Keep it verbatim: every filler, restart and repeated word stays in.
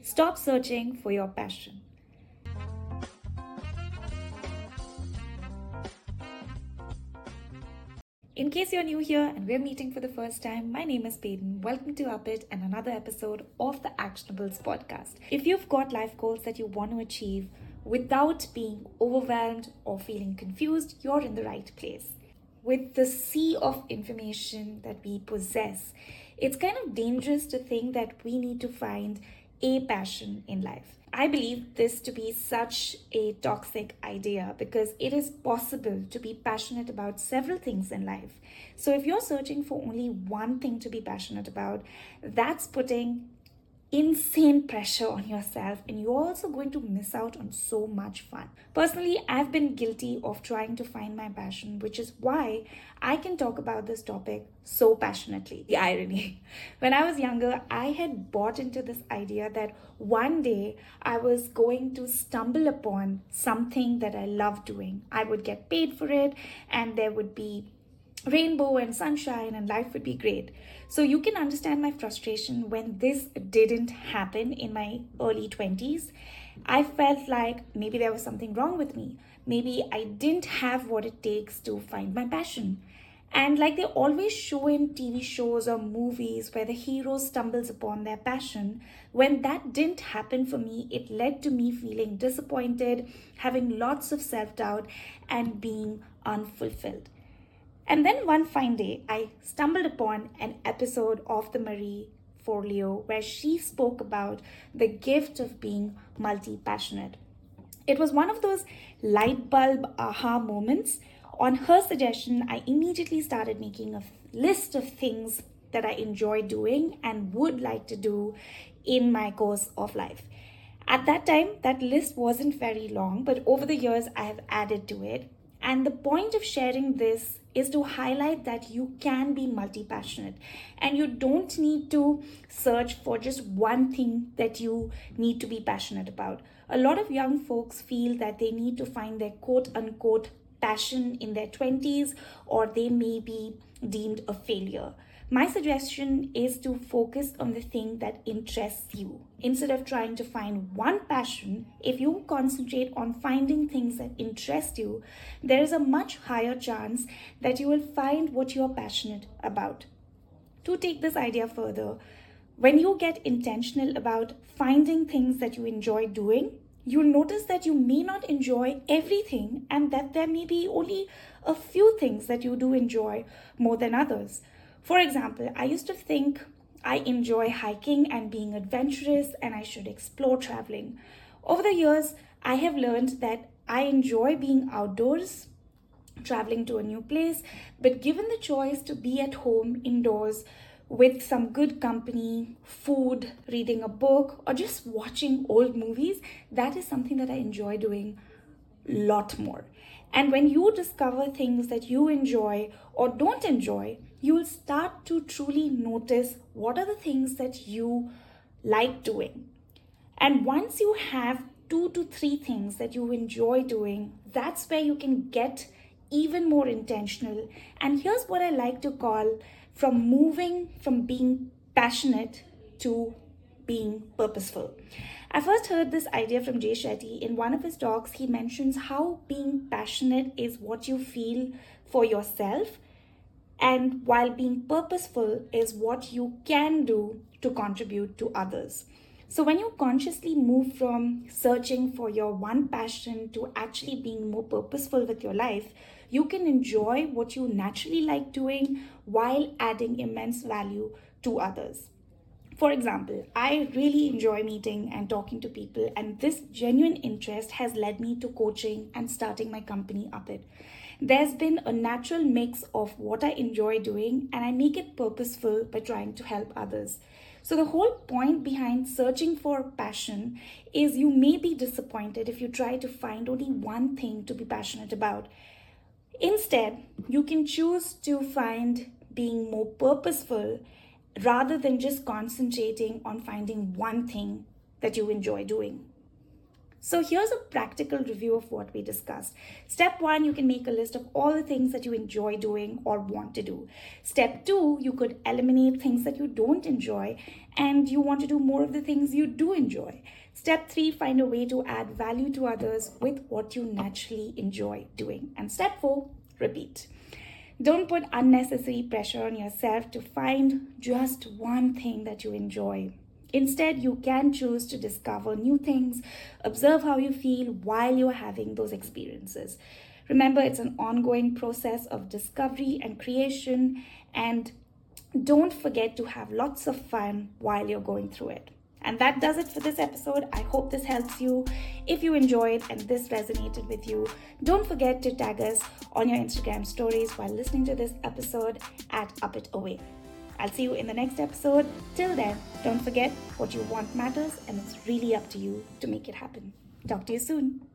Stop searching for your passion. In case you're new here and we're meeting for the first time, my name is Peyton. Welcome to Up It and another episode of the Actionables podcast. If you've got life goals that you want to achieve without being overwhelmed or feeling confused, you're in the right place. With the sea of information that we possess, it's kind of dangerous to think that we need to find a passion in life. I believe this to be such a toxic idea because it is possible to be passionate about several things in life. So if you're searching for only one thing to be passionate about, that's putting insane pressure on yourself, and you're also going to miss out on so much fun. Personally, I've been guilty of trying to find my passion, which is why I can talk about this topic so passionately. The irony. When I was younger, I had bought into this idea that one day I was going to stumble upon something that I love doing. I would get paid for it, and there would be rainbow and sunshine and life would be great. So you can understand my frustration when this didn't happen in my early twenties. I felt like maybe there was something wrong with me. Maybe I didn't have what it takes to find my passion. And like they always show in T V shows or movies where the hero stumbles upon their passion, when that didn't happen for me, it led to me feeling disappointed, having lots of self-doubt, and being unfulfilled. And then one fine day, I stumbled upon an episode of the Marie Forleo where she spoke about the gift of being multi-passionate. It was one of those light bulb aha moments. On her suggestion, I immediately started making a list of things that I enjoy doing and would like to do in my course of life. At that time, that list wasn't very long, but over the years, I have added to it. And the point of sharing this is to highlight that you can be multi-passionate and you don't need to search for just one thing that you need to be passionate about. A lot of young folks feel that they need to find their quote unquote passion in their twenties, or they may be deemed a failure. My suggestion is to focus on the thing that interests you. Instead of trying to find one passion, if you concentrate on finding things that interest you, there is a much higher chance that you will find what you're passionate about. To take this idea further, when you get intentional about finding things that you enjoy doing, you'll notice that you may not enjoy everything and that there may be only a few things that you do enjoy more than others. For example, I used to think I enjoy hiking and being adventurous and I should explore traveling. Over the years, I have learned that I enjoy being outdoors, traveling to a new place, but given the choice to be at home indoors with some good company, food, reading a book, or just watching old movies, that is something that I enjoy doing a lot more. And when you discover things that you enjoy or don't enjoy, you will start to truly notice what are the things that you like doing. And once you have two to three things that you enjoy doing, that's where you can get even more intentional. And here's what I like to call from moving from being passionate to being purposeful. I first heard this idea from Jay Shetty. In one of his talks, he mentions how being passionate is what you feel for yourself, and while being purposeful is what you can do to contribute to others. So when you consciously move from searching for your one passion to actually being more purposeful with your life, you can enjoy what you naturally like doing while adding immense value to others. For example, I really enjoy meeting and talking to people, and this genuine interest has led me to coaching and starting my company Up It. There's been a natural mix of what I enjoy doing and I make it purposeful by trying to help others. So the whole point behind searching for passion is you may be disappointed if you try to find only one thing to be passionate about. Instead, you can choose to find being more purposeful rather than just concentrating on finding one thing that you enjoy doing. So here's a practical review of what we discussed. Step one, you can make a list of all the things that you enjoy doing or want to do. Step two, you could eliminate things that you don't enjoy and you want to do more of the things you do enjoy. Step three, find a way to add value to others with what you naturally enjoy doing. And step four, repeat. Don't put unnecessary pressure on yourself to find just one thing that you enjoy. Instead, you can choose to discover new things, observe how you feel while you're having those experiences. Remember, it's an ongoing process of discovery and creation, and don't forget to have lots of fun while you're going through it. And that does it for this episode. I hope this helps you. If you enjoyed and this resonated with you, don't forget to tag us on your Instagram stories while listening to this episode at Up It Away. I'll see you in the next episode. Till then, don't forget what you want matters and it's really up to you to make it happen. Talk to you soon.